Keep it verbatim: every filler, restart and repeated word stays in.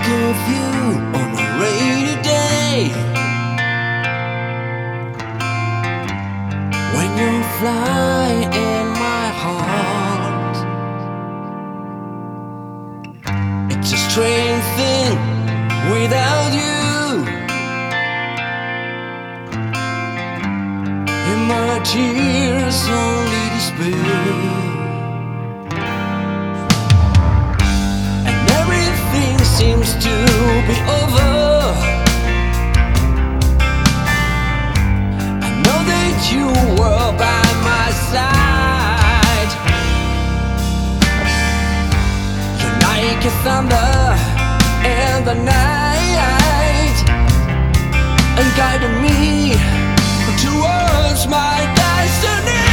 of you on a rainy day. When you fly in my heart, it's a strange thing without you. In my tears only despair, and everything seems to be over. I know that you were by my side. You're like a thunder in the night, and guiding me towards my destiny.